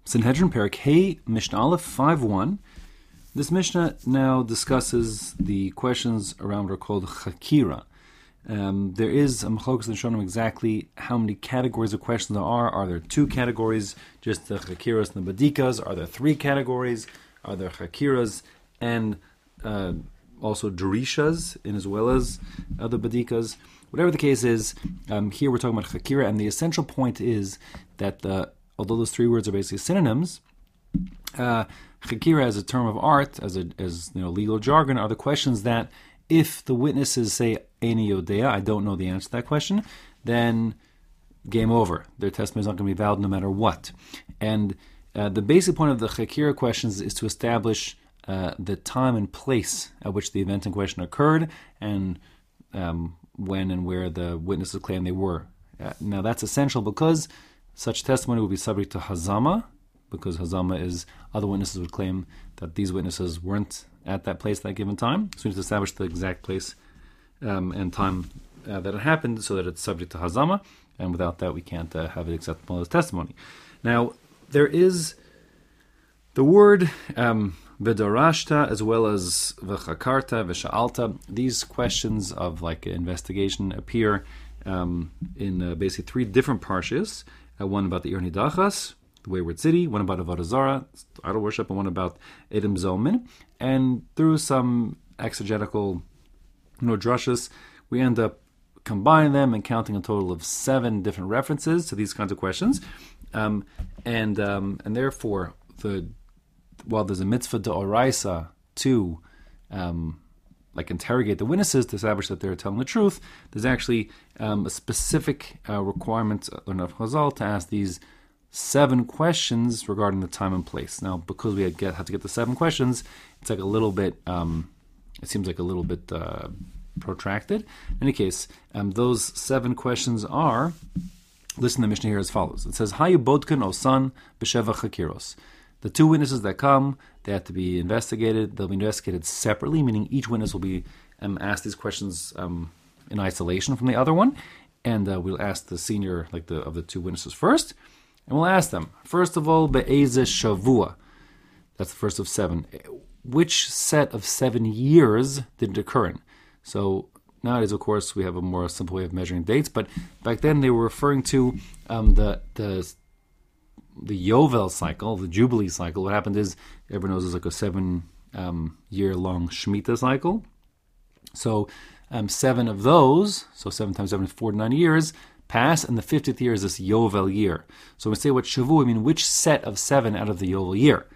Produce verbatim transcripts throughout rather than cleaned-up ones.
Sanhedrin, Perek Hey, Mishnah Aleph five one. This Mishnah now discusses the questions around what are called Chakira. Um, there is a Machlokes in Shonim exactly how many categories of questions there are. Are there two categories, just the Chakiras and the Badikas? Are there three categories? Are there Chakiras and uh, also Derishas, in as well as other Badikas? Whatever the case is, um, here we're talking about Chakira, and the essential point is that the, although those three words are basically synonyms, uh, Chakira as a term of art, as a as you know legal jargon, are the questions that if the witnesses say Eini Yodea, I don't know the answer to that question, then game over. Their testimony is not going to be valid no matter what. And uh, the basic point of the Chakira questions is to establish uh, the time and place at which the event in question occurred, and um, when and where the witnesses claim they were. Uh, now that's essential because such testimony will be subject to Hazama, because Hazama is other witnesses would claim that these witnesses weren't at that place at that given time. So we need to establish the exact place um, and time uh, that it happened so that it's subject to Hazama, and without that we can't uh, have it acceptable as testimony. Now, there is the word um, V'darashta as well as V'chakarta, V'sha'alta. These questions of like investigation appear um, in uh, basically three different parshas. Uh, one about the Ir Nidachas, the wayward city, one about Avodah Zarah, idol worship, and one about Edom Zolmin. And through some exegetical you know, drushes, we end up combining them and counting a total of seven different references to these kinds of questions. Um, and um, and therefore, the while there's a mitzvah d'oraisa to um, like interrogate the witnesses to establish that they're telling the truth, there's actually um, a specific uh, requirement of Chazal to ask these seven questions regarding the time and place. Now, because we had get, had to get the seven questions, it's like a little bit, um, it seems like a little bit uh, protracted. In any case, um, those seven questions are, listen to the Mishnah here as follows. It says, Hayu bodkin osan b'sheva chakiros. The two witnesses that come, they have to be investigated. They'll be investigated separately, meaning each witness will be um, asked these questions um, in isolation from the other one. And uh, we'll ask the senior, like the of the two witnesses first. And we'll ask them, first of all, Be'eze Shavua. That's the first of seven. Which set of seven years did it occur in? So nowadays, of course, we have a more simple way of measuring dates, but back then they were referring to um, the the the Yovel cycle, the Jubilee cycle. What happened is, everyone knows it's like a seven um, year long Shemitah cycle. So um, seven of those, so seven times seven is forty-nine years, pass, and the fiftieth year is this Yovel year. So when we say what Shavu, I mean which set of seven out of the Yovel year.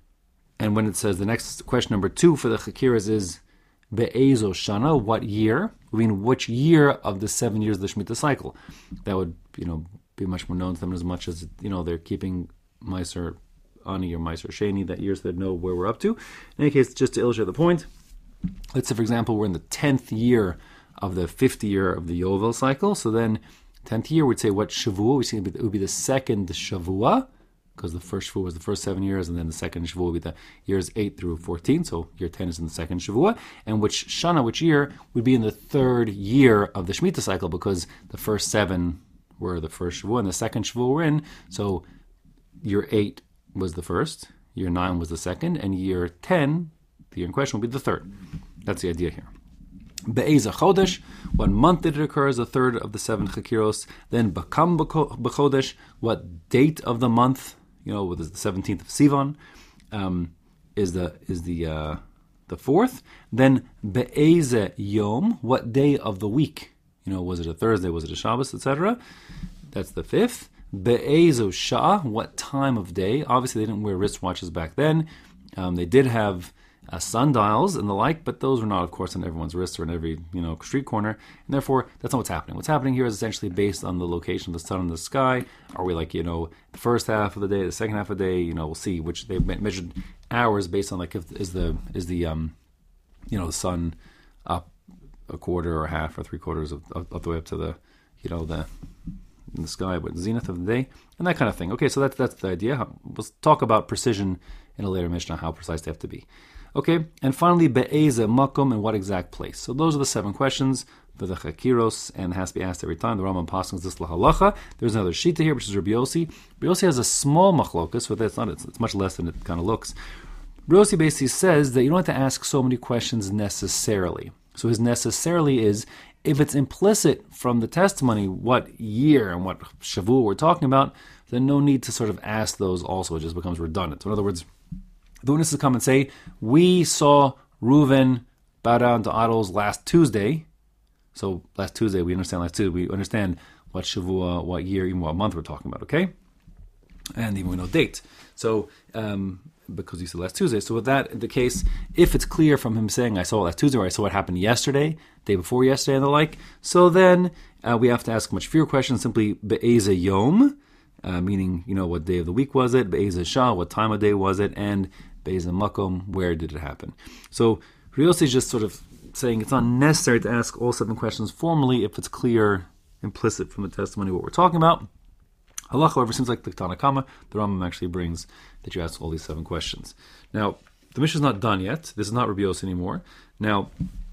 And when it says the next question number two for the Chakiras is Be'ezo Shana, what year? I mean which year of the seven years of the Shemitah cycle? That would, you know, be much more known to them as much as, you know, they're keeping Meiser Ani or Meiser Sheni that year so they know where we're up to. In any case, just to illustrate the point, let's say, for example, we're in the tenth year of the fifth year of the Yovel cycle. So then tenth year, we'd say what Shavua? We see it would be the second Shavua, because the first Shavua was the first seven years, and then the second Shavua would be the years eight through fourteen. So year ten is in the second Shavua, and which Shana, which year, would be in the third year of the Shemitah cycle, because the first seven were the first Shavua, and the second Shavua we're in. So year eight was the first, year nine was the second, and year ten, the year in question, will be the third. That's the idea here. Be'eza Chodesh, what month did it occur as a third of the seven Chakiros? Then Bakam B'Chodesh, what date of the month, you know, what is the seventeenth of Sivan, um, is the is the uh, the fourth. Then Be'eza Yom, what day of the week? You know, was it a Thursday, was it a Shabbos, et cetera? That's the fifth. Be'ezo Shah, what time of day? Obviously, they didn't wear wristwatches back then. Um, they did have Uh, sundials and the like, but those were not, of course, on everyone's wrists or in every, you know, street corner, and therefore that's not what's happening. What's happening here is essentially based on the location of the sun in the sky. Are we like, you know, the first half of the day, the second half of the day? You know, we'll see. Which they measured hours based on like if is the is the um, you know, the sun up a quarter or a half or three quarters of, of, of the way up to the, you know, the in the sky, but zenith of the day and that kind of thing. Okay, so that's that's the idea. We'll talk about precision in a later Mishnah, how precise they have to be. Okay, and finally, Be'eze Makom, in what exact place? So those are the seven questions. for the chakiros and has to be asked every time. The Rambam passes this lahalacha. There's another shita here, which is Rabbi Yossi. Rabbi Yossi has a small machlokas, but it's not. It's, it's much less than it kind of looks. Rabbi Yossi basically says that you don't have to ask so many questions necessarily. So his necessarily is, if it's implicit from the testimony what year and what Shavuot we're talking about, then no need to sort of ask those also. It just becomes redundant. So in other words, the witnesses come and say, we saw Reuven bow down to idols last Tuesday. So last Tuesday, we understand last Tuesday, we understand what Shavuot, what year, even what month we're talking about, okay? And even we know date. So, um, because he said last Tuesday. So with that, the case, if it's clear from him saying, I saw it last Tuesday, or I saw what happened yesterday, day before yesterday, and the like, so then uh, we have to ask much fewer questions, simply be'eza yom, uh, meaning, you know, what day of the week was it, be'eza shah, what time of day was it, and be'eza makom, where did it happen? So Rios is just sort of saying it's not necessary to ask all seven questions formally if it's clear, implicit from the testimony what we're talking about. Halach, however, seems like the Tanna Kama, the Rambam actually brings that you ask all these seven questions. Now, the Mishnah is not done yet. This is not Rabbi Yossi anymore. Now,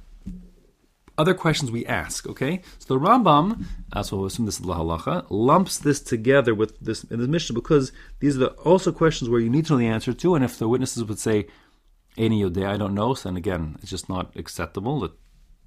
other questions we ask, okay? So the Rambam, uh, so we'll assume this is La Halacha, lumps this together with this in the Mishnah because these are the also questions where you need to know the answer to, and if the witnesses would say, Any Yodeh, I don't know, so then again, it's just not acceptable. That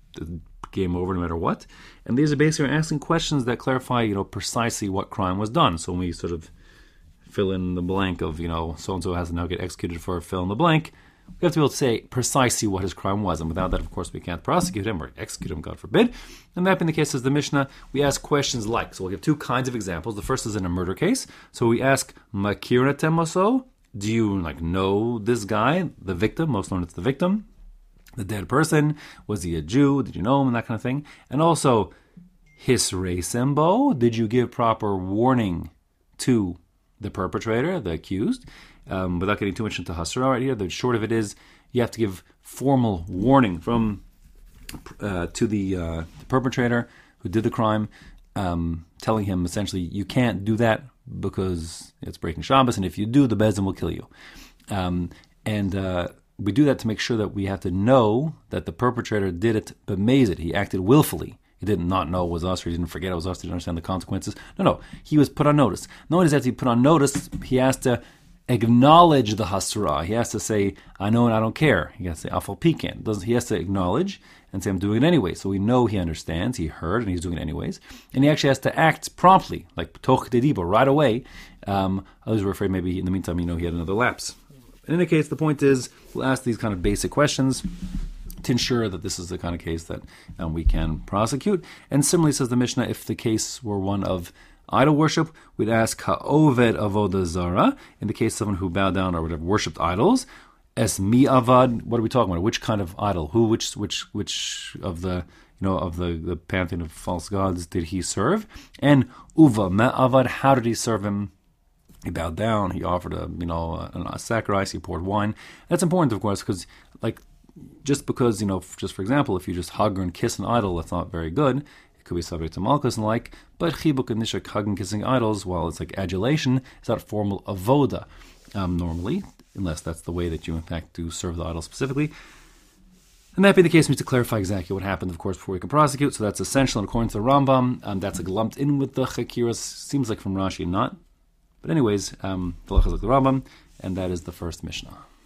game over no matter what. And these are basically asking questions that clarify, you know, precisely what crime was done. So when we sort of fill in the blank of, you know, so-and-so has to now get executed for fill in the blank, we have to be able to say precisely what his crime was. And without that, of course, we can't prosecute him or execute him, God forbid. And that being the case, as the Mishnah, we ask questions like, so we'll give two kinds of examples. The first is in a murder case. So we ask, Makir temoso, do you like know this guy, the victim? Most known it's the victim. The dead person, was he a Jew? Did you know him? And that kind of thing. And also, hisrei sembo, did you give proper warning to the perpetrator, the accused? Um, without getting too much into hasra right here, the short of it is, you have to give formal warning from uh, to the, uh, the perpetrator who did the crime, um, telling him essentially, you can't do that because it's breaking Shabbos, and if you do, the Beis Din will kill you. Um, and uh, we do that to make sure that we have to know that the perpetrator did it b'mezid. He acted willfully. He did not know it was us, or he didn't forget it was us, he didn't understand the consequences. No, no. He was put on notice. Not only does he put on notice, he has to acknowledge the hasra. He has to say, I know and I don't care. He has to say, afal piken. He has to acknowledge and say, I'm doing it anyway. So we know he understands, he heard, and he's doing it anyways. And he actually has to act promptly, like toch dedibo, right away. Um, others were afraid maybe in the meantime, you know, he had another lapse. In any case, the point is, we'll ask these kind of basic questions to ensure that this is the kind of case that um, we can prosecute. And similarly, says the Mishnah, if the case were one of idol worship, we'd ask ha'oved avodah zara, in the case of someone who bowed down or whatever, worshipped idols. Es mi avad, what are we talking about? Which kind of idol? Who, which, which, which of the, you know, of the, the pantheon of false gods did he serve? And uva me avad, how did he serve him? He bowed down. He offered a, you know, a, a sacrifice. He poured wine. That's important, of course, because, like, just because, you know, just for example, if you just hug and kiss an idol, that's not very good. It could be subject to malchus and the like. But chibuk and nishak, hugging, kissing idols, while it's like adulation, is not formal avoda um, normally, unless that's the way that you in fact do serve the idol specifically. And that being the case, we need to clarify exactly what happened, of course, before we can prosecute. So that's essential, and according to the Rambam, um, that's like lumped in with the chakiras. Seems like from Rashi, not. But anyways, um, the Rambam, and that is the first Mishnah.